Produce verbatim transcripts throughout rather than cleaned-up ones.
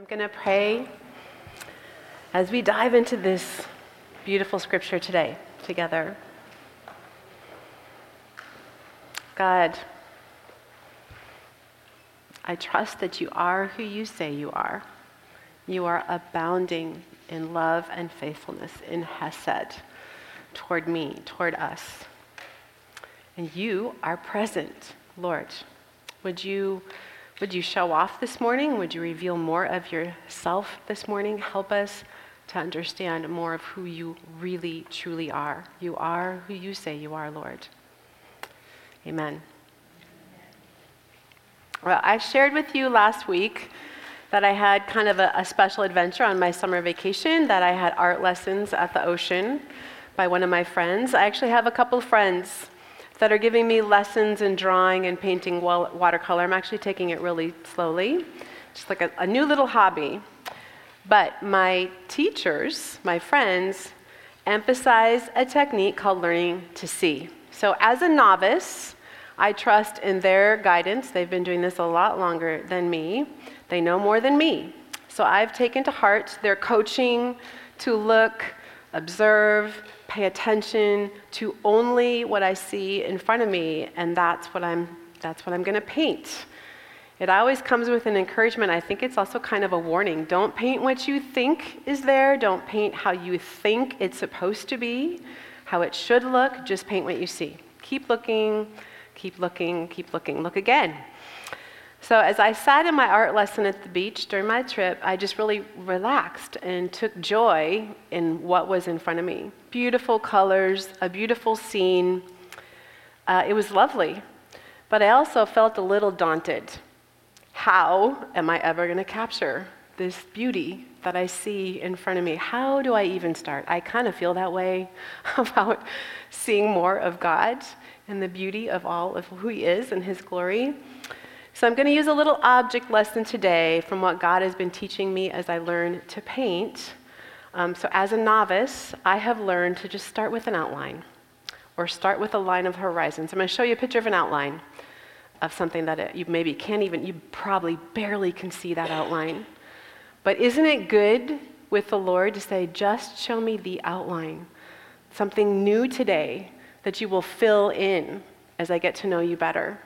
I'm going to pray as we dive into this beautiful scripture today together. God, I trust that you are who you say you are. You are abounding in love and faithfulness, in hesed, toward me, toward us. And you are present, Lord. Would you Would you show off this morning? Would you reveal more of yourself this morning? Help us to understand more of who you really, truly are. You are who you say you are, Lord. Amen. Well, I shared with you last week that I had kind of a, a special adventure on my summer vacation, that I had art lessons at the ocean by one of my friends. I actually have a couple of friends that are giving me lessons in drawing and painting watercolor. I'm actually taking it really slowly, just like a, a new little hobby. But my teachers, my friends, emphasize a technique called learning to see. So as a novice, I trust in their guidance. They've been doing this a lot longer than me. They know more than me. So I've taken to heart their coaching to look, observe, pay attention to only what I see in front of me, and that's what I'm that's what I'm going to paint. It always comes with an encouragement. I think it's also kind of a warning. Don't paint what you think is there. Don't paint how you think it's supposed to be, how it should look. Just paint what you see. Keep looking, keep looking, keep looking. Look again. So as I sat in my art lesson at the beach during my trip, I just really relaxed and took joy in what was in front of me. Beautiful colors, a beautiful scene. Uh, it was lovely, but I also felt a little daunted. How am I ever going to capture this beauty that I see in front of me? How do I even start? I kind of feel that way about seeing more of God and the beauty of all of who He is and His glory. So I'm going to use a little object lesson today from what God has been teaching me as I learn to paint. Um, so as a novice, I have learned to just start with an outline or start with a line of horizon. So I'm going to show you a picture of an outline of something that it, you maybe can't even, you probably barely can see that outline. But isn't it good with the Lord to say, just show me the outline, something new today that you will fill in as I get to know you better.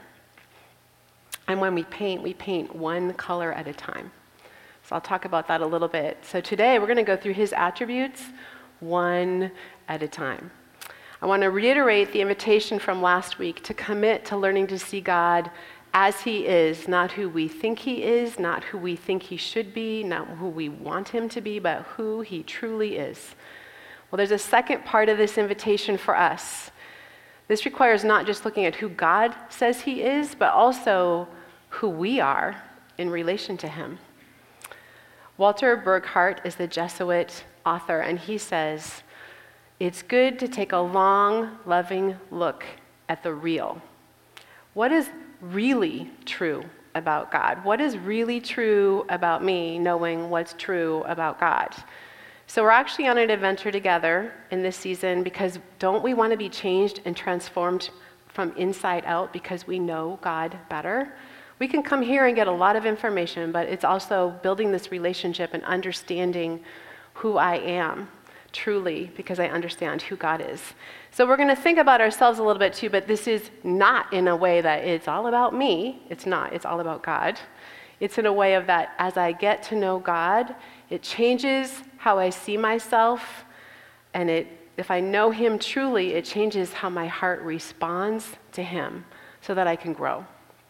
And when we paint, we paint one color at a time. So I'll talk about that a little bit. So today we're going to go through His attributes one at a time. I want to reiterate the invitation from last week to commit to learning to see God as He is, not who we think He is, not who we think He should be, not who we want Him to be, but who He truly is. Well, there's a second part of this invitation for us. This requires not just looking at who God says He is, but also who we are in relation to Him. Walter Burghardt is the Jesuit author, and he says, it's good to take a long, loving look at the real. What is really true about God? What is really true about me, knowing what's true about God? So we're actually on an adventure together in this season because don't we want to be changed and transformed from inside out because we know God better? We can come here and get a lot of information, but it's also building this relationship and understanding who I am truly because I understand who God is. So we're going to think about ourselves a little bit too, but this is not in a way that it's all about me. It's not. It's all about God. It's in a way of that as I get to know God, it changes how I see myself, and it if I know Him truly, it changes how my heart responds to Him so that I can grow.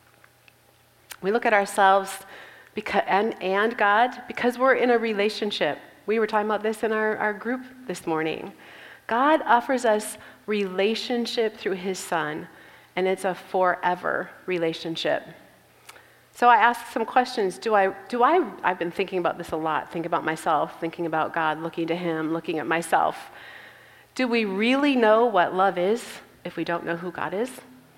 We look at ourselves because, and, and God because we're in a relationship. We were talking about this in our, our group this morning. God offers us relationship through His Son, and it's a forever relationship. So I asked some questions. Do I, do I, I've been thinking about this a lot, think about myself, thinking about God, looking to Him, looking at myself. Do we really know what love is if we don't know who God is?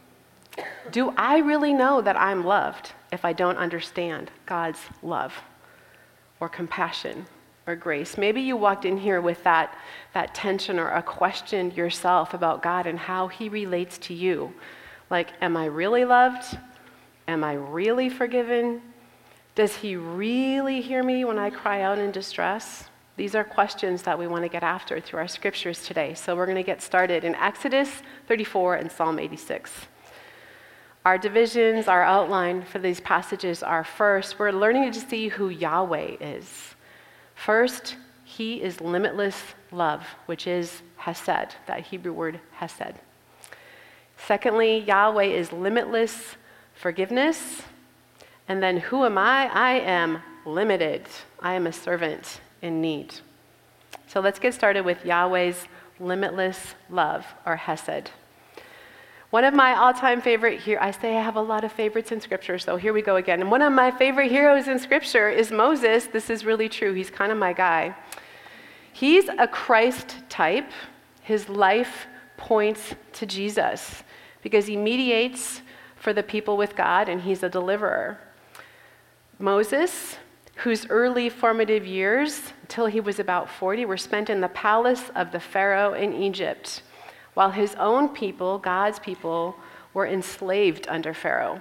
Do I really know that I'm loved if I don't understand God's love or compassion or grace? Maybe you walked in here with that, that tension or a question yourself about God and how He relates to you. Like, am I really loved? Am I really forgiven? Does he really hear me when I cry out in distress? These are questions that we want to get after through our scriptures today. So we're going to get started in Exodus thirty-four and Psalm eighty-six. Our divisions, our outline for these passages are: first, we're learning to see who Yahweh is. First, he is limitless love, which is hesed, that Hebrew word hesed. Secondly, Yahweh is limitless forgiveness. And then, who am I? I am limited. I am a servant in need. So let's get started with Yahweh's limitless love, or hesed. One of my all-time favorite here, I say I have a lot of favorites in Scripture, so here we go again. And one of my favorite heroes in Scripture is Moses. This is really true. He's kind of my guy. He's a Christ type. His life points to Jesus because he mediates for the people with God, and he's a deliverer. Moses, whose early formative years, until he was about forty, were spent in the palace of the Pharaoh in Egypt, while his own people, God's people, were enslaved under Pharaoh.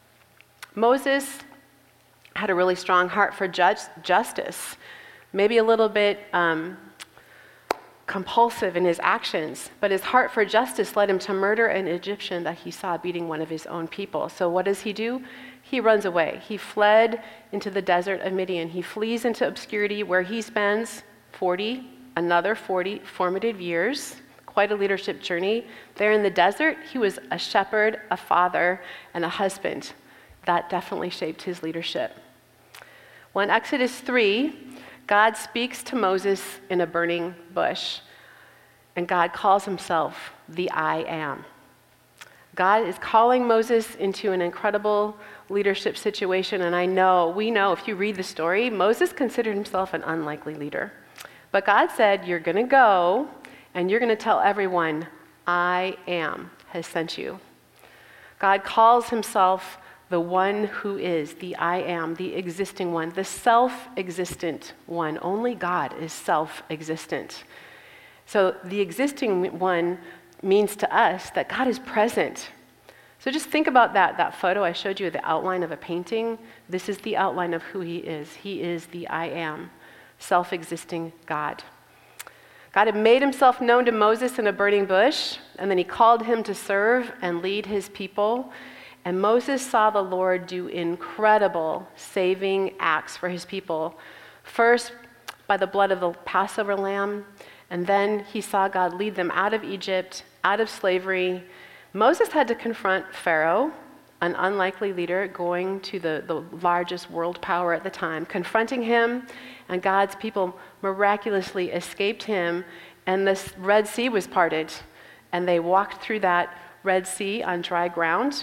Moses had a really strong heart for just, justice, maybe a little bit um, compulsive in his actions, but his heart for justice led him to murder an Egyptian that he saw beating one of his own people. So what does he do? He runs away. He fled into the desert of Midian. He flees into obscurity, where he spends forty, another forty formative years. Quite a leadership journey. There in the desert, he was a shepherd, a father, and a husband. That definitely shaped his leadership. Well, in Exodus three, God speaks to Moses in a burning bush, and God calls himself the I Am. God is calling Moses into an incredible leadership situation, and I know, we know, if you read the story, Moses considered himself an unlikely leader. But God said, you're going to go, and you're going to tell everyone, I Am has sent you. God calls himself the one who is, the I Am, the existing one, the self-existent one. Only God is self-existent. So the existing one means to us that God is present. So just think about that, that photo I showed you, the outline of a painting. This is the outline of who he is. He is the I Am, self-existing God. God had made himself known to Moses in a burning bush, and then he called him to serve and lead his people. And Moses saw the Lord do incredible saving acts for his people. First, by the blood of the Passover lamb, and then he saw God lead them out of Egypt, out of slavery. Moses had to confront Pharaoh, an unlikely leader going to the, the largest world power at the time, confronting him, and God's people miraculously escaped him, and the Red Sea was parted, and they walked through that Red Sea on dry ground.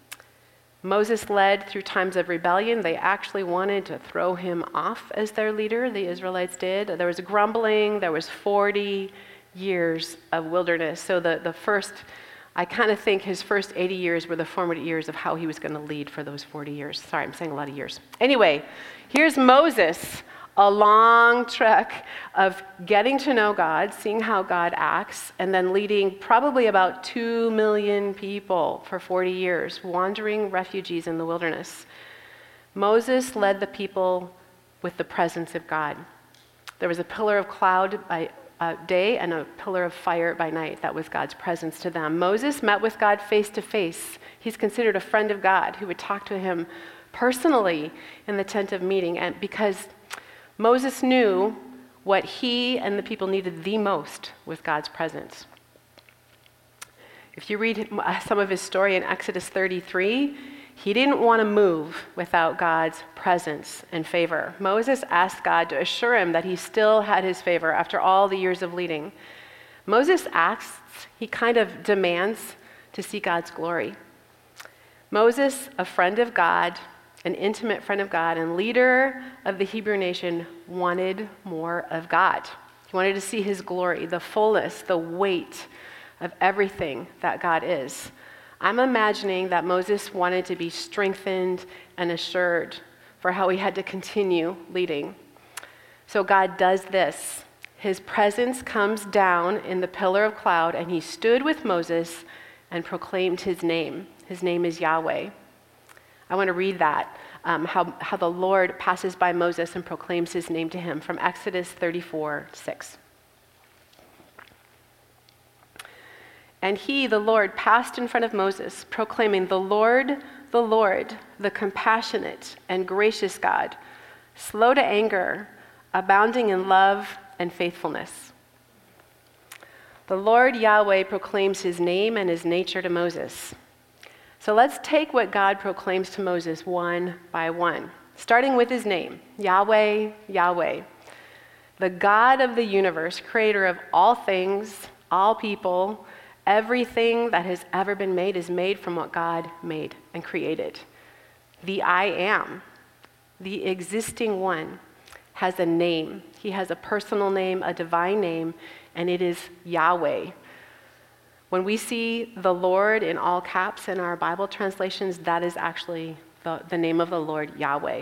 Moses led through times of rebellion. They actually wanted to throw him off as their leader, the Israelites did. There was grumbling. There was forty years of wilderness. So the, the first, I kind of think his first eighty years were the formative years of how he was going to lead for those forty years. Sorry, I'm saying a lot of years. Anyway, here's Moses, a long trek of getting to know God, seeing how God acts, and then leading probably about two million people for forty years, wandering refugees in the wilderness. Moses led the people with the presence of God. There was a pillar of cloud by uh, day and a pillar of fire by night. That was God's presence to them. Moses met with God face to face. He's considered a friend of God who would talk to him personally in the tent of meeting, and because Moses knew what he and the people needed the most was God's presence. If you read some of his story in Exodus thirty-three, he didn't want to move without God's presence and favor. Moses asked God to assure him that he still had his favor after all the years of leading. Moses asks, he kind of demands to see God's glory. Moses, a friend of God, an intimate friend of God and leader of the Hebrew nation, wanted more of God. He wanted to see his glory, the fullness, the weight of everything that God is. I'm imagining that Moses wanted to be strengthened and assured for how he had to continue leading. So God does this. His presence comes down in the pillar of cloud, and he stood with Moses and proclaimed his name. His name is Yahweh. I want to read that. um, how, how the Lord passes by Moses and proclaims his name to him from Exodus thirty-four six. And he, the Lord, passed in front of Moses, proclaiming, "The Lord, the Lord, the compassionate and gracious God, slow to anger, abounding in love and faithfulness." The Lord Yahweh proclaims his name and his nature to Moses. So let's take what God proclaims to Moses one by one, starting with his name, Yahweh, Yahweh, the God of the universe, creator of all things, all people. Everything that has ever been made is made from what God made and created. The I Am, the existing one, has a name. He has a personal name, a divine name, and it is Yahweh. When we see the Lord in all caps in our Bible translations, that is actually the, the name of the Lord, Yahweh.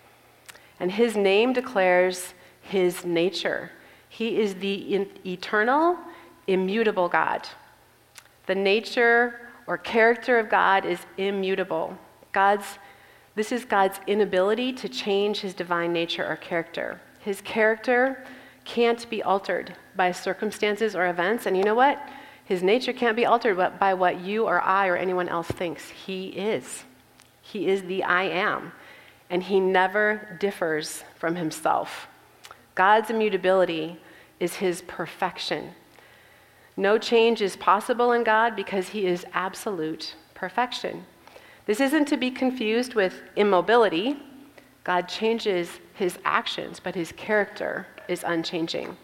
And his name declares his nature. He is the in, eternal, immutable God. The nature or character of God is immutable. God's, this is God's inability to change his divine nature or character. His character can't be altered by circumstances or events. And you know what? His nature can't be altered by what you or I or anyone else thinks. He is. He is the I Am. And he never differs from himself. God's immutability is his perfection. No change is possible in God because he is absolute perfection. This isn't to be confused with immobility. God changes his actions, but his character is unchanging.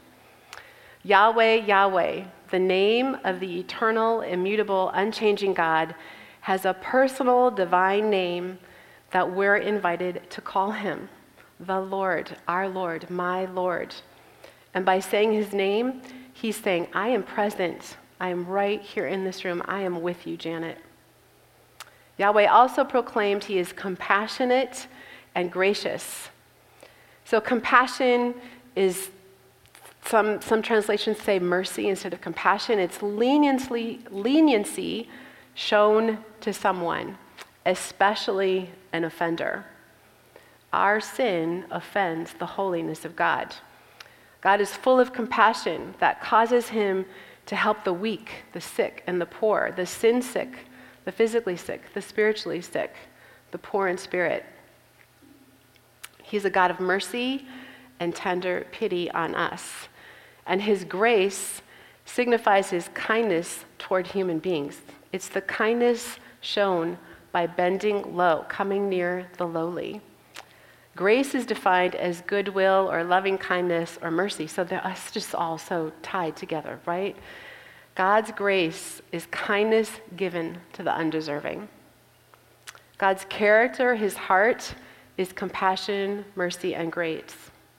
Yahweh, Yahweh, the name of the eternal, immutable, unchanging God, has a personal divine name that we're invited to call him. The Lord, our Lord, my Lord. And by saying his name, he's saying, I am present. I am right here in this room. I am with you, Janet. Yahweh also proclaimed he is compassionate and gracious. So compassion is, some, some translations say mercy instead of compassion. It's leniency, leniency shown to someone, especially an offender. Our sin offends the holiness of God. God is full of compassion that causes him to help the weak, the sick, and the poor, the sin sick, the physically sick, the spiritually sick, the poor in spirit. He's a God of mercy and tender pity on us. And his grace signifies his kindness toward human beings. It's the kindness shown by bending low, coming near the lowly. Grace is defined as goodwill or loving kindness or mercy. So that's just all so tied together, right? God's grace is kindness given to the undeserving. God's character, his heart, is compassion, mercy, and grace.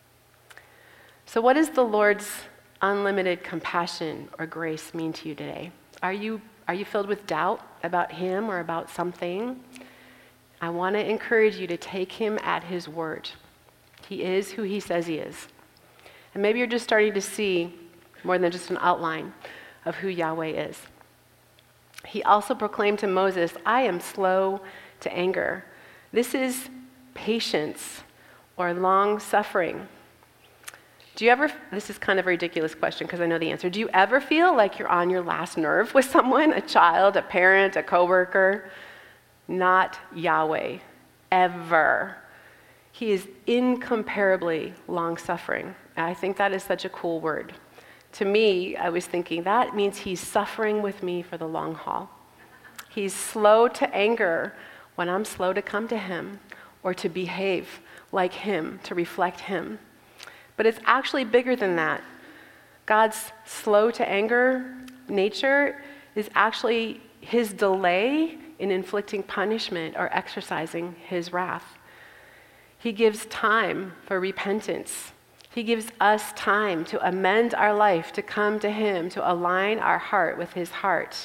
So what does the Lord's unlimited compassion or grace mean to you today? Are you, are you filled with doubt about him or about something? I want to encourage you to take him at his word. He is who he says he is. And maybe you're just starting to see more than just an outline of who Yahweh is. He also proclaimed to Moses, I am slow to anger. This is patience or long suffering. Do you ever, this is kind of a ridiculous question because I know the answer. Do you ever feel like you're on your last nerve with someone, a child, a parent, a coworker? Not Yahweh, ever. He is incomparably long-suffering. And I think that is such a cool word. To me, I was thinking that means he's suffering with me for the long haul. He's slow to anger when I'm slow to come to him or to behave like him, to reflect him. But it's actually bigger than that. God's slow to anger nature is actually his delay in inflicting punishment or exercising his wrath. He gives time for repentance. He gives us time to amend our life, to come to him, to align our heart with his heart.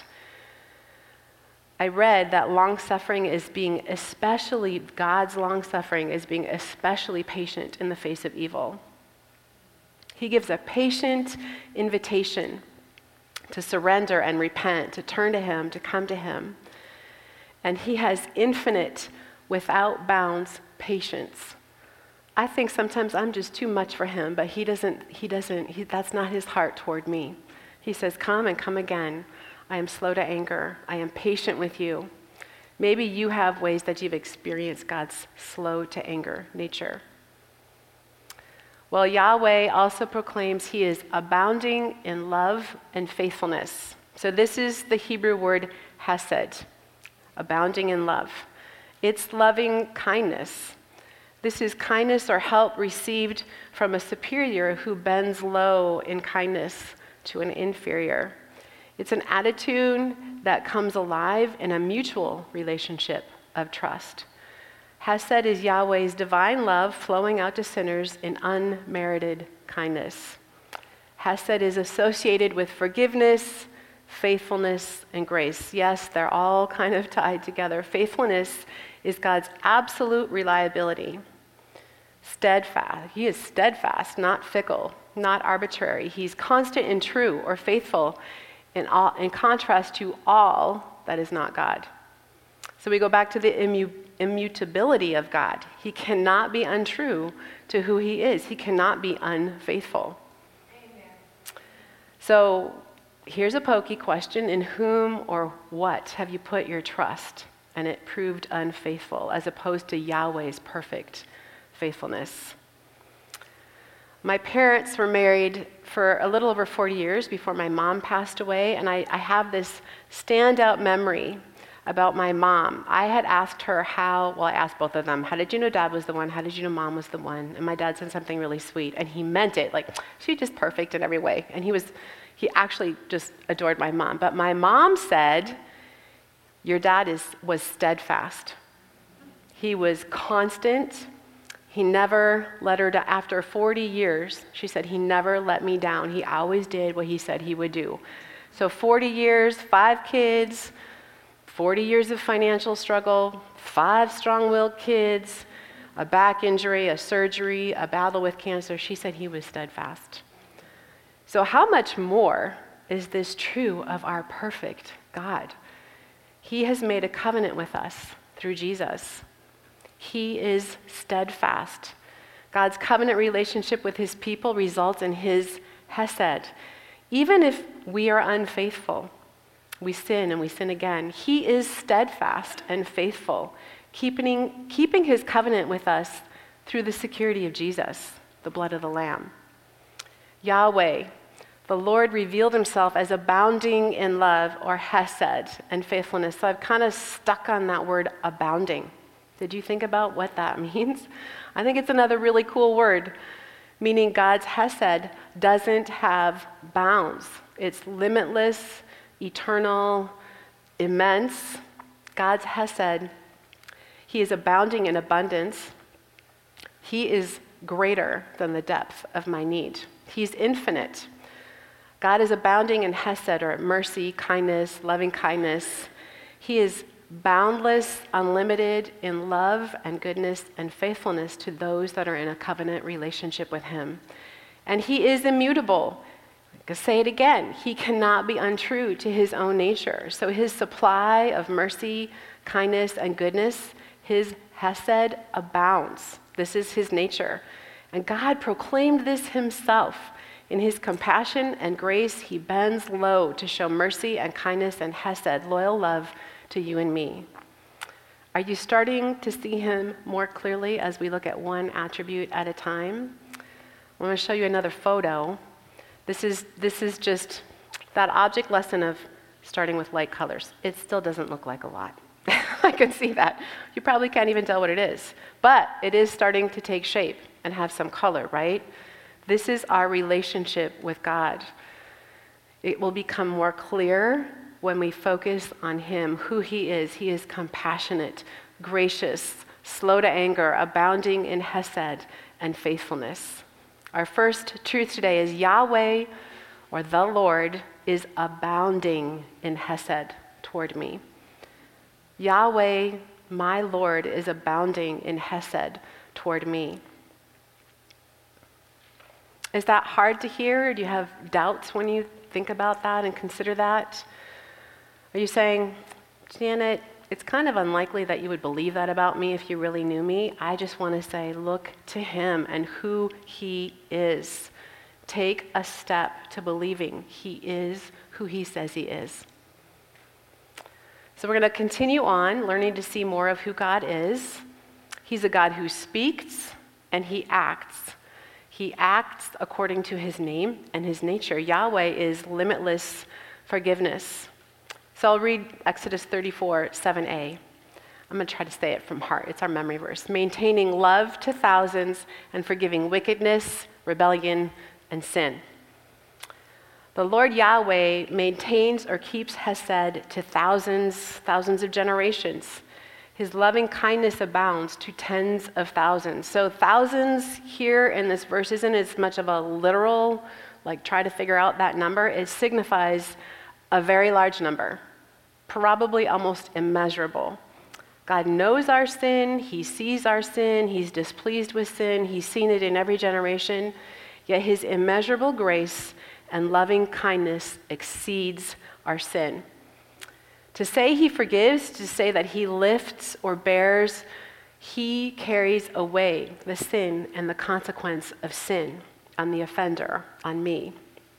I read that long-suffering is being especially, God's long-suffering is being especially patient in the face of evil. He gives a patient invitation to surrender and repent, to turn to him, to come to him. And he has infinite, without bounds, patience. I think sometimes I'm just too much for him, but he doesn't, he doesn't, he, that's not his heart toward me. He says, come and come again. I am slow to anger. I am patient with you. Maybe you have ways that you've experienced God's slow to anger nature. Well, Yahweh also proclaims he is abounding in love and faithfulness. So this is the Hebrew word hesed, abounding in love. It's loving kindness. This is kindness or help received from a superior who bends low in kindness to an inferior. It's an attitude that comes alive in a mutual relationship of trust. Hesed is Yahweh's divine love flowing out to sinners in unmerited kindness. Hesed is associated with forgiveness, faithfulness, and grace. Yes, they're all kind of tied together. Faithfulness is God's absolute reliability. Steadfast. He is steadfast, not fickle, not arbitrary. He's constant and true or faithful in, all, in contrast to all that is not God. So we go back to the immu- immutability of God. He cannot be untrue to who he is. He cannot be unfaithful. Amen. So here's a pokey question. In whom or what have you put your trust? And it proved unfaithful as opposed to Yahweh's perfect faithfulness. My parents were married for a little over forty years before my mom passed away, and I, I have this standout memory about my mom. I had asked her how, well, I asked both of them, how did you know dad was the one? How did you know mom was the one? And my dad said something really sweet, and he meant it. Like, she's just perfect in every way. And he was, he actually just adored my mom. But my mom said, your dad is was steadfast. He was constant. He never let her down. After forty years, she said, he never let me down. He always did what he said he would do. So forty years, five kids, forty years of financial struggle, five strong-willed kids, a back injury, a surgery, a battle with cancer. She said he was steadfast. So how much more is this true of our perfect God? He has made a covenant with us through Jesus. He is steadfast. God's covenant relationship with his people results in his hesed. Even if we are unfaithful, we sin and we sin again, he is steadfast and faithful, keeping, keeping his covenant with us through the security of Jesus, the blood of the Lamb. Yahweh, the Lord, revealed himself as abounding in love, or hesed, and faithfulness. So I've kind of stuck on that word abounding. Did you think about what that means? I think it's another really cool word, meaning God's hesed doesn't have bounds. It's limitless, eternal, immense. God's hesed, he is abounding in abundance. He is greater than the depth of my need. He's infinite. God is abounding in hesed, or mercy, kindness, loving kindness. He is boundless, unlimited in love and goodness and faithfulness to those that are in a covenant relationship with him. And he is immutable. I can say it again. He cannot be untrue to his own nature. So his supply of mercy, kindness, and goodness, his hesed abounds. This is his nature. And God proclaimed this himself. In his compassion and grace, he bends low to show mercy and kindness and hesed, loyal love to you and me. Are you starting to see him more clearly as we look at one attribute at a time? I want to show you another photo. This is, this is just that object lesson of starting with light colors. It still doesn't look like a lot. I can see that. You probably can't even tell what it is. But it is starting to take shape and have some color, right? This is our relationship with God. It will become more clear when we focus on him, who he is. He is compassionate, gracious, slow to anger, abounding in hesed and faithfulness. Our first truth today is Yahweh, or the Lord, is abounding in hesed toward me. Yahweh, my Lord, is abounding in hesed toward me. Is that hard to hear? Do you have doubts when you think about that and consider that? Are you saying, Janet, it's kind of unlikely that you would believe that about me if you really knew me. I just want to say, look to him and who he is. Take a step to believing he is who he says he is. So we're going to continue on learning to see more of who God is. He's a God who speaks and he acts. He acts according to his name and his nature. Yahweh is limitless forgiveness. So I'll read Exodus thirty-four, seven a. I'm going to try to say it from heart. It's our memory verse. Maintaining love to thousands and forgiving wickedness, rebellion, and sin. The Lord Yahweh maintains or keeps hesed to thousands, thousands of generations. His loving kindness abounds to tens of thousands. So thousands here in this verse isn't as much of a literal, like try to figure out that number. It signifies a very large number, probably almost immeasurable. God knows our sin. He sees our sin. He's displeased with sin. He's seen it in every generation. Yet his immeasurable grace and loving kindness exceeds our sin. To say he forgives, to say that he lifts or bears, he carries away the sin and the consequence of sin on the offender, on me.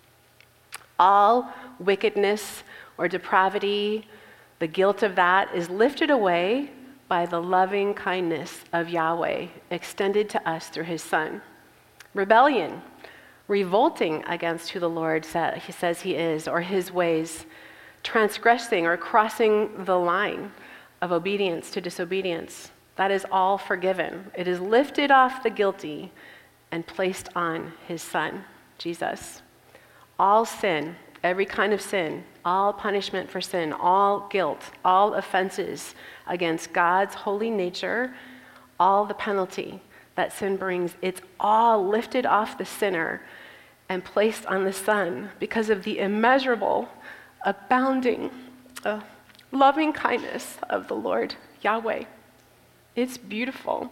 All wickedness or depravity, the guilt of that is lifted away by the loving kindness of Yahweh extended to us through his Son. Rebellion, revolting against who the Lord sa- he says he is or his ways, transgressing or crossing the line of obedience to disobedience, that is all forgiven. It is lifted off the guilty and placed on his Son, Jesus. All sin, every kind of sin, all punishment for sin, all guilt, all offenses against God's holy nature, all the penalty that sin brings, it's all lifted off the sinner and placed on the Son because of the immeasurable, abounding, uh, loving kindness of the Lord Yahweh. It's beautiful.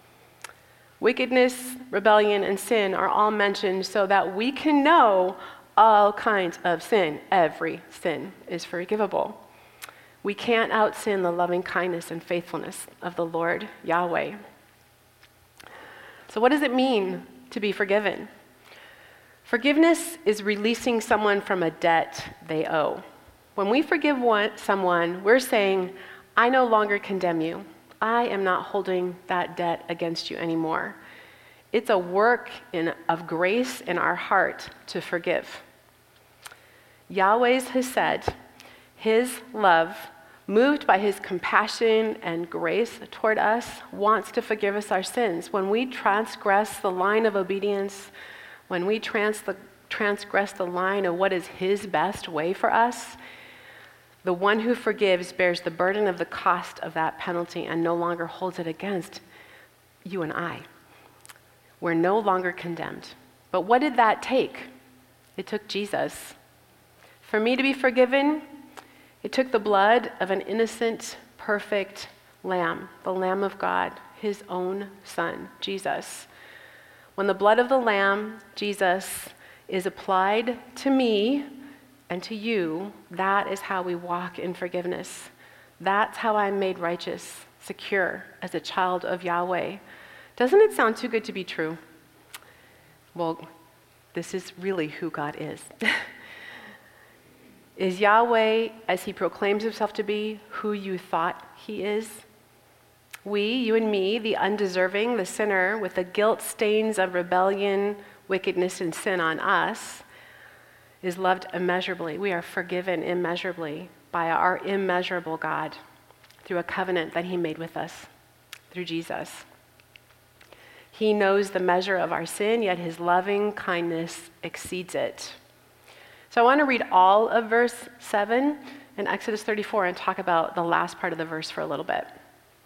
Wickedness, rebellion, and sin are all mentioned so that we can know all kinds of sin. Every sin is forgivable. We can't out-sin the loving kindness and faithfulness of the Lord Yahweh. So what does it mean to be forgiven? Forgiveness is releasing someone from a debt they owe. When we forgive one, someone, we're saying, I no longer condemn you. I am not holding that debt against you anymore. It's a work in, of grace in our heart to forgive. Yahweh's hesed, his love, moved by his compassion and grace toward us, wants to forgive us our sins. When we transgress the line of obedience, when we trans- the, transgress the line of what is his best way for us, the one who forgives bears the burden of the cost of that penalty and no longer holds it against you and I. We're no longer condemned. But what did that take? It took Jesus. For me to be forgiven, it took the blood of an innocent, perfect lamb, the Lamb of God, his own Son, Jesus. When the blood of the Lamb, Jesus, is applied to me and to you, that is how we walk in forgiveness. That's how I'm made righteous, secure as a child of Yahweh. Doesn't it sound too good to be true? Well, this is really who God is. Is Yahweh, as he proclaims himself to be, who you thought he is? We, you and me, the undeserving, the sinner, with the guilt stains of rebellion, wickedness, and sin on us, is loved immeasurably. We are forgiven immeasurably by our immeasurable God through a covenant that he made with us through Jesus. He knows the measure of our sin, yet his loving kindness exceeds it. So I want to read all of verse seven in Exodus thirty-four and talk about the last part of the verse for a little bit.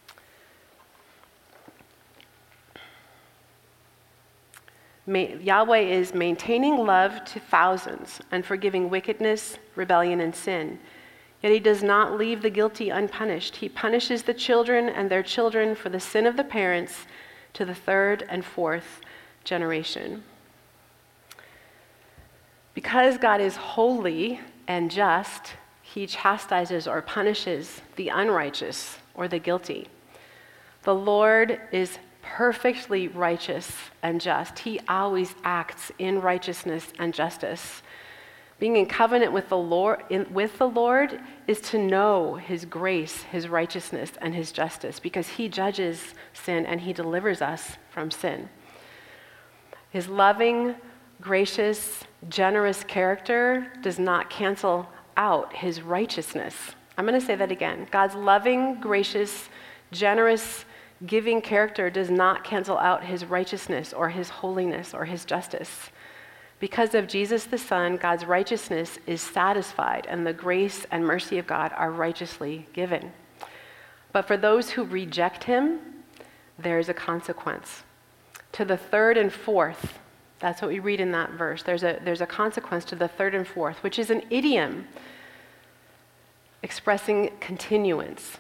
May, Yahweh is maintaining love to thousands and forgiving wickedness, rebellion, and sin. Yet he does not leave the guilty unpunished. He punishes the children and their children for the sin of the parents to the third and fourth generation. Because God is holy and just, He chastises or punishes the unrighteous or the guilty. The Lord is perfectly righteous and just. He always acts in righteousness and justice. Being in covenant with the Lord, in, with the Lord is to know his grace, his righteousness, and his justice, because he judges sin and he delivers us from sin. His loving, gracious, generous character does not cancel out his righteousness. I'm going to say that again. God's loving, gracious, generous, giving character does not cancel out his righteousness or his holiness or his justice. Because of Jesus the Son, God's righteousness is satisfied, and the grace and mercy of God are righteously given. But for those who reject him, there is a consequence. To the third and fourth, that's what we read in that verse. There's a, there's a consequence to the third and fourth, which is an idiom expressing continuance.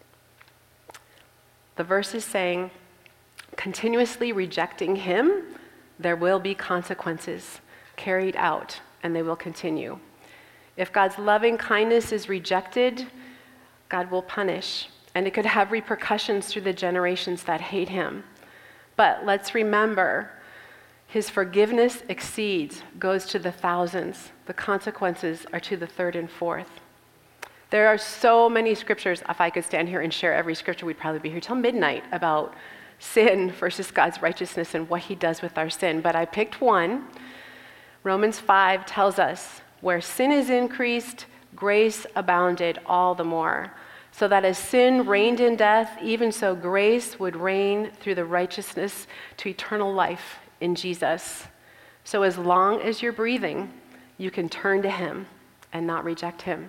The verse is saying, continuously rejecting him, there will be consequences carried out, and they will continue. If God's loving kindness is rejected, God will punish, and it could have repercussions through the generations that hate him. But let's remember, his forgiveness exceeds, goes to the thousands. The consequences are to the third and fourth. There are so many scriptures. If I could stand here and share every scripture, we'd probably be here till midnight about sin versus God's righteousness and what he does with our sin. But I picked one. Romans five tells us, where sin is increased, grace abounded all the more. So that as sin reigned in death, even so grace would reign through the righteousness to eternal life in Jesus. So as long as you're breathing, you can turn to him and not reject him.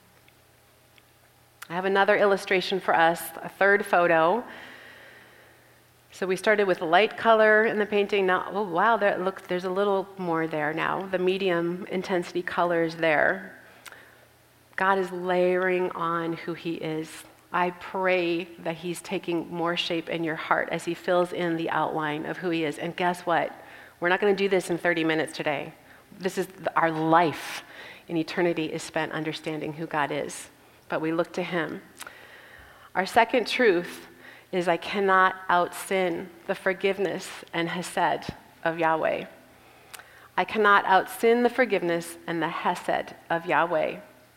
I have another illustration for us, a third photo. So we started with light color in the painting. Now, oh wow, there, look, there's a little more there now. The medium intensity color is there. God is layering on who he is. I pray that he's taking more shape in your heart as he fills in the outline of who he is. And guess what? We're not going to do this in thirty minutes today. This is our life in eternity is spent understanding who God is. But we look to him. Our second truth is I cannot out-sin the forgiveness and hesed of Yahweh. I cannot out-sin the forgiveness and the hesed of Yahweh.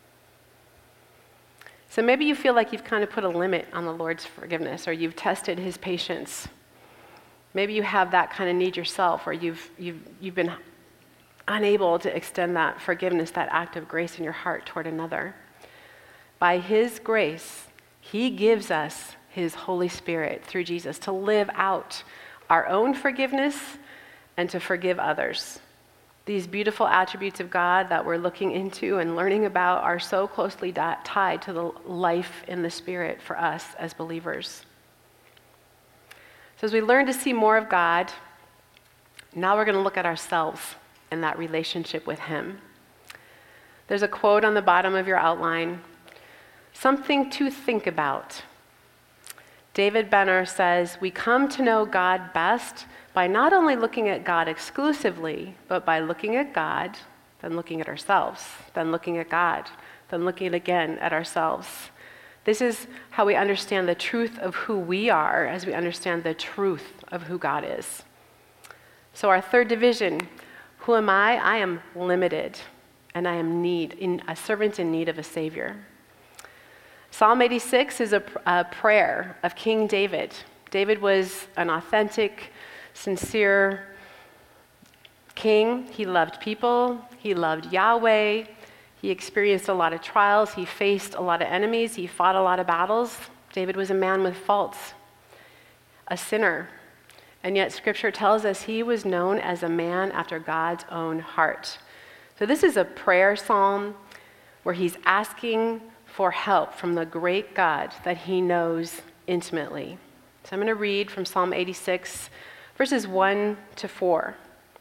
So maybe you feel like you've kind of put a limit on the Lord's forgiveness, or you've tested his patience. Maybe you have that kind of need yourself, or you've, you've, you've been unable to extend that forgiveness, that act of grace in your heart toward another. By his grace, he gives us his Holy Spirit through Jesus to live out our own forgiveness and to forgive others. These beautiful attributes of God that we're looking into and learning about are so closely di- tied to the life in the Spirit for us as believers. So as we learn to see more of God, now we're going to look at ourselves and that relationship with him. There's a quote on the bottom of your outline, something to think about. David Benner says, we come to know God best by not only looking at God exclusively, but by looking at God, then looking at ourselves, then looking at God, then looking again at ourselves. This is how we understand the truth of who we are as we understand the truth of who God is. So our third division, who am I? I am limited, and I am need, in, a servant in need of a Savior. Psalm eighty-six is a, a prayer of King David. David was an authentic, sincere king. He loved people. He loved Yahweh. He experienced a lot of trials. He faced a lot of enemies. He fought a lot of battles. David was a man with faults, a sinner. And yet Scripture tells us he was known as a man after God's own heart. So this is a prayer psalm where he's asking for help from the great God that he knows intimately. So I'm going to read from Psalm eighty-six, verses one to four.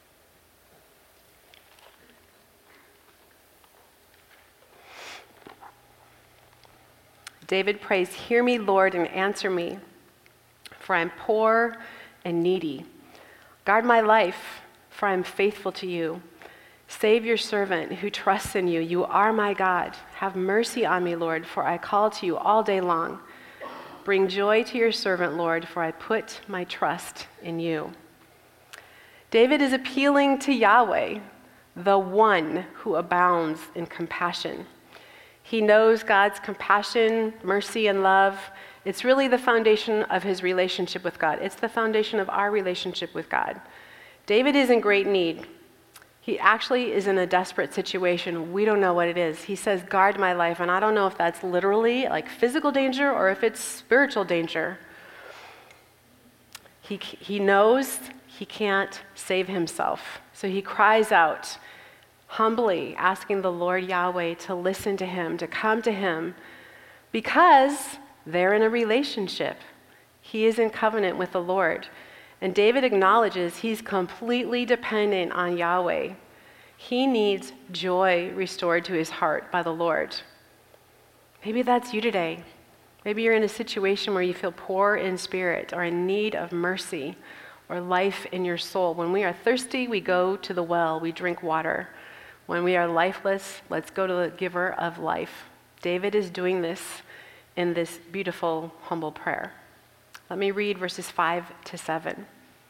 David prays, "Hear me, Lord, and answer me, for I am poor and needy. Guard my life, for I am faithful to you. Save your servant who trusts in you. You are my God. Have mercy on me, Lord, for I call to you all day long. Bring joy to your servant, Lord, for I put my trust in you. David is appealing to Yahweh, the one who abounds in compassion. He knows God's compassion, mercy, and love. It's really the foundation of his relationship with God. It's the foundation of our relationship with God. David is in great need. He actually is in a desperate situation. We don't know what it is. He says, guard my life. And I don't know if that's literally like physical danger or if it's spiritual danger. He, he knows he can't save himself. So he cries out, humbly asking the Lord Yahweh to listen to him, to come to him, because they're in a relationship. He is in covenant with the Lord. And David acknowledges he's completely dependent on Yahweh. He needs joy restored to his heart by the Lord. Maybe that's you today. Maybe you're in a situation where you feel poor in spirit or in need of mercy or life in your soul. When we are thirsty, we go to the well, we drink water. When we are lifeless, let's go to the giver of life. David is doing this in this beautiful, humble prayer. Let me read verses five to seven.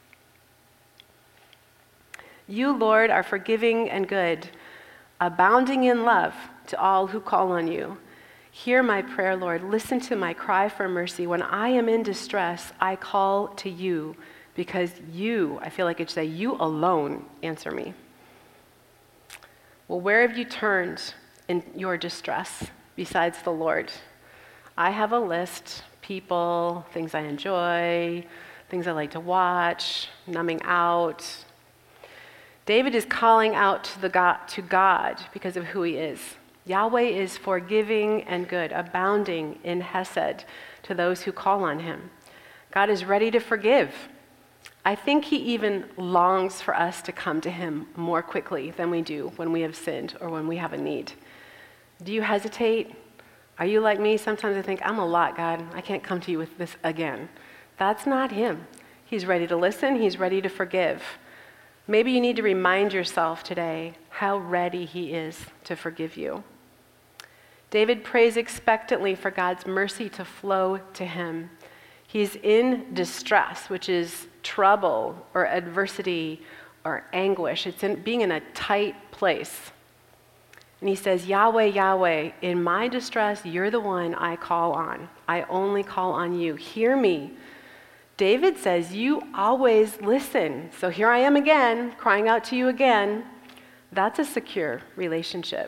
You, Lord, are forgiving and good, abounding in love to all who call on you. Hear my prayer, Lord. Listen to my cry for mercy. When I am in distress, I call to you because you, I feel like it should say, you alone answer me. Well, where have you turned in your distress besides the Lord? I have a list. People, things I enjoy, things I like to watch, numbing out. David is calling out to, the God, to God because of who he is. Yahweh is forgiving and good, abounding in hesed to those who call on him. God is ready to forgive. I think he even longs for us to come to him more quickly than we do when we have sinned or when we have a need. Do you hesitate? Are you like me? Sometimes I think, I'm a lot, God. I can't come to you with this again. That's not him. He's ready to listen. He's ready to forgive. Maybe you need to remind yourself today how ready he is to forgive you. David prays expectantly for God's mercy to flow to him. He's in distress, which is trouble or adversity or anguish. It's in being in a tight place. And he says, Yahweh, Yahweh, in my distress, you're the one I call on. I only call on you. Hear me. David says, you always listen. So here I am again, crying out to you again. That's a secure relationship.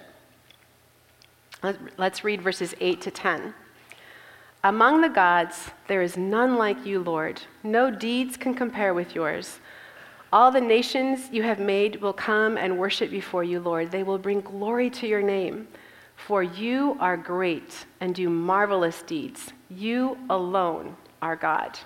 Let's read verses eight to ten. Among the gods, there is none like you, Lord. No deeds can compare with yours. All the nations you have made will come and worship before you, Lord. They will bring glory to your name. For you are great and do marvelous deeds. You alone are God.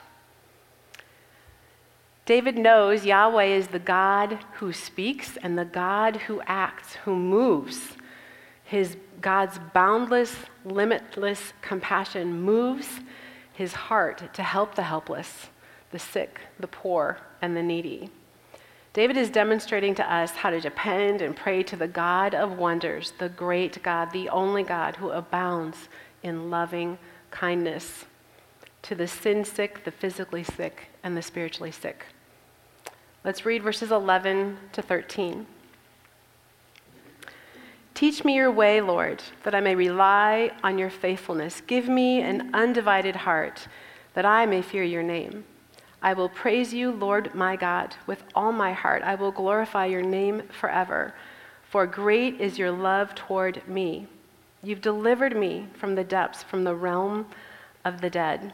David knows Yahweh is the God who speaks and the God who acts, who moves. His God's boundless, limitless compassion moves his heart to help the helpless, the sick, the poor, and the needy. David is demonstrating to us how to depend and pray to the God of wonders, the great God, the only God who abounds in loving kindness to the sin-sick, the physically sick, and the spiritually sick. Let's read verses eleven to thirteen. Teach me your way, Lord, that I may rely on your faithfulness. Give me an undivided heart, that I may fear your name. I will praise you, Lord my God, with all my heart. I will glorify your name forever, for great is your love toward me. You've delivered me from the depths, from the realm of the dead.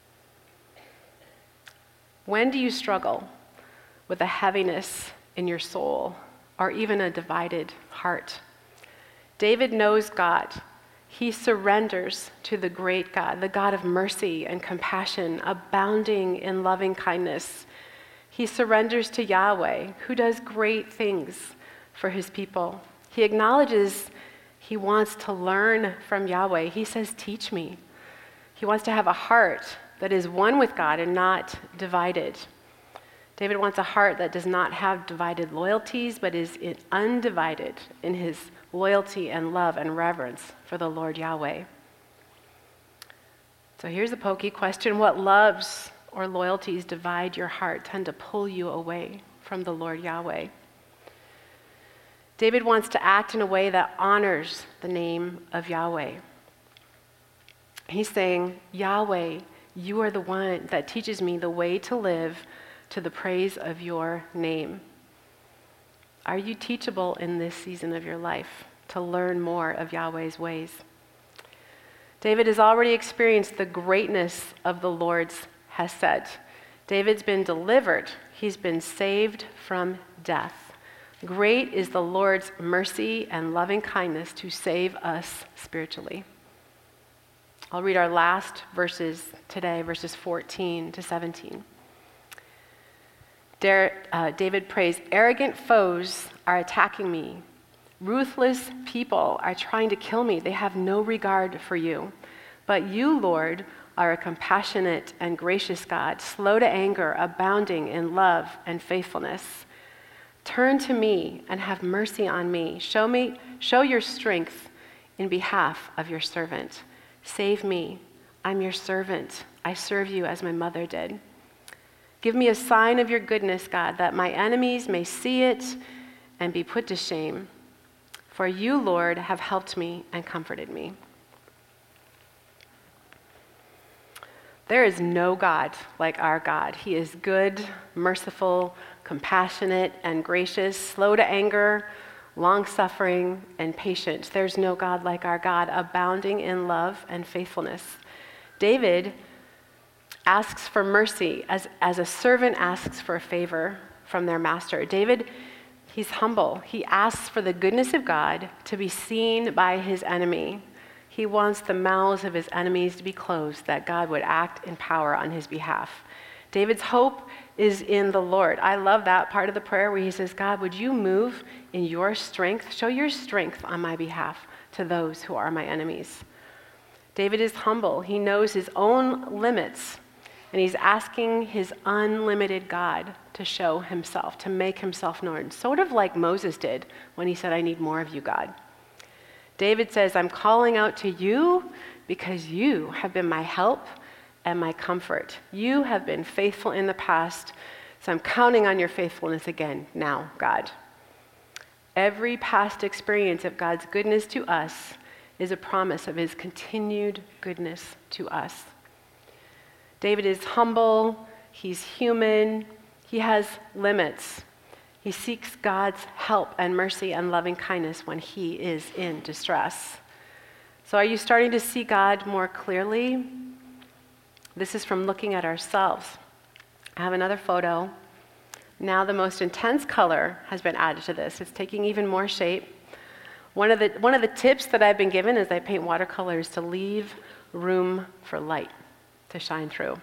When do you struggle with a heaviness in your soul or even a divided heart? David knows God. He surrenders to the great God, the God of mercy and compassion, abounding in loving kindness. He surrenders to Yahweh, who does great things for his people. He acknowledges he wants to learn from Yahweh. He says, teach me. He wants to have a heart that is one with God and not divided. David wants a heart that does not have divided loyalties, but is in undivided in his loyalty and love and reverence for the Lord Yahweh. So here's a pokey question. What loves or loyalties divide your heart, tend to pull you away from the Lord Yahweh? David wants to act in a way that honors the name of Yahweh. He's saying, Yahweh, you are the one that teaches me the way to live to the praise of your name. Are you teachable in this season of your life to learn more of Yahweh's ways? David has already experienced the greatness of the Lord's hesed. David's been delivered. He's been saved from death. Great is the Lord's mercy and loving kindness to save us spiritually. I'll read our last verses today, verses fourteen to seventeen. David prays, arrogant foes are attacking me. Ruthless people are trying to kill me. They have no regard for you. But you, Lord, are a compassionate and gracious God, slow to anger, abounding in love and faithfulness. Turn to me and have mercy on me. Show me, show your strength in behalf of your servant. Save me. I'm your servant. I serve you as my mother did. Give me a sign of your goodness, God, that my enemies may see it and be put to shame. For you, Lord, have helped me and comforted me. There is no God like our God. He is good, merciful, compassionate, and gracious, slow to anger, long-suffering, and patient. There's no God like our God, abounding in love and faithfulness. David asks for mercy as, as a servant asks for a favor from their master. David, he's humble. He asks for the goodness of God to be seen by his enemy. He wants the mouths of his enemies to be closed, that God would act in power on his behalf. David's hope is in the Lord. I love that part of the prayer where he says, God, would you move in your strength? Show your strength on my behalf to those who are my enemies. David is humble. He knows his own limits, and he's asking his unlimited God to show himself, to make himself known, sort of like Moses did when he said, I need more of you, God. David says, I'm calling out to you because you have been my help and my comfort. You have been faithful in the past, so I'm counting on your faithfulness again now, God. Every past experience of God's goodness to us is a promise of his continued goodness to us. David is humble, he's human, he has limits. He seeks God's help and mercy and loving kindness when he is in distress. So are you starting to see God more clearly? This is from looking at ourselves. I have another photo. Now the most intense color has been added to this. It's taking even more shape. One of the, one of the tips that I've been given as I paint watercolors to leave room for light to shine through.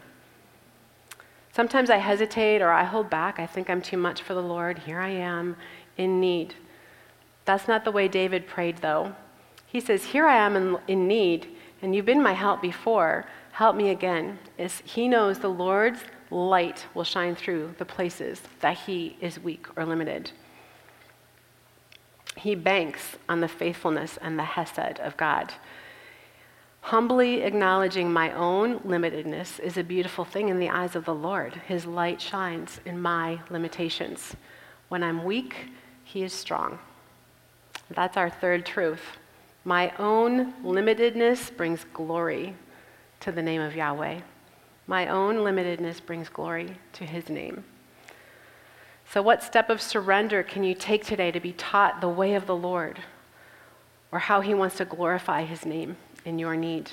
Sometimes I hesitate or I hold back. I think I'm too much for the Lord. Here I am in need. That's not the way David prayed, though. He says, here I am in, in need, and you've been my help before. Help me again. As he knows the Lord's light will shine through the places that he is weak or limited. He banks on the faithfulness and the hesed of God. Humbly acknowledging my own limitedness is a beautiful thing in the eyes of the Lord. His light shines in my limitations. When I'm weak, he is strong. That's our third truth. My own limitedness brings glory to the name of Yahweh. My own limitedness brings glory to his name. So what step of surrender can you take today to be taught the way of the Lord, or how he wants to glorify his name in your need?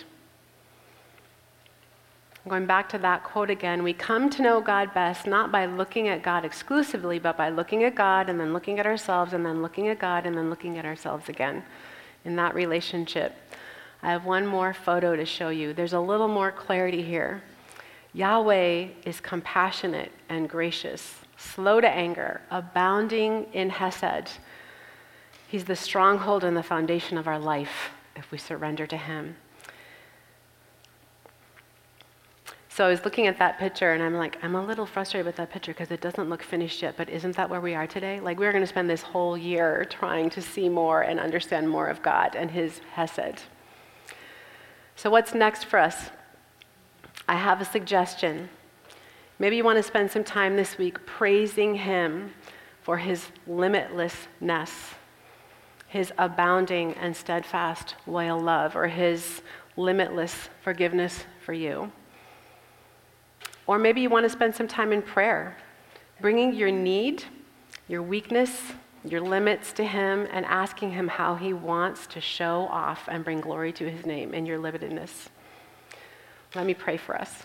Going back to that quote again, we come to know God best not by looking at God exclusively, but by looking at God and then looking at ourselves and then looking at God and then looking at ourselves again in that relationship. I have one more photo to show you. There's a little more clarity here. Yahweh is compassionate and gracious, slow to anger, abounding in hesed. He's the stronghold and the foundation of our life if we surrender to him. So I was looking at that picture and I'm like, I'm a little frustrated with that picture because it doesn't look finished yet, but isn't that where we are today? Like we're going to spend this whole year trying to see more and understand more of God and his Hesed. So what's next for us? I have a suggestion. Maybe you want to spend some time this week praising him for his limitlessness, his abounding and steadfast loyal love, or his limitless forgiveness for you. Or maybe you want to spend some time in prayer, bringing your need, your weakness, your limits to him, and asking him how he wants to show off and bring glory to his name in your limitedness. Let me pray for us.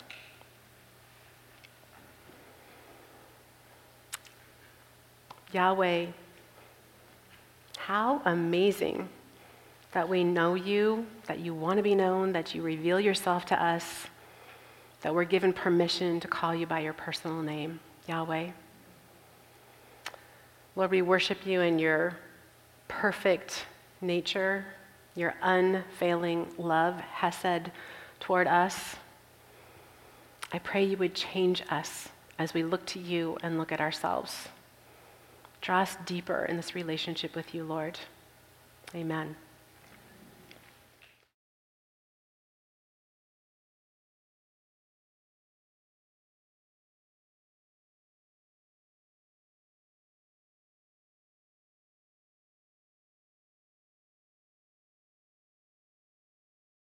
Yahweh, how amazing that we know you, that you want to be known, that you reveal yourself to us, that we're given permission to call you by your personal name, Yahweh. Lord, we worship you in your perfect nature, your unfailing love, Hesed, toward us. I pray you would change us as we look to you and look at ourselves. Draw us deeper in this relationship with you, Lord. Amen.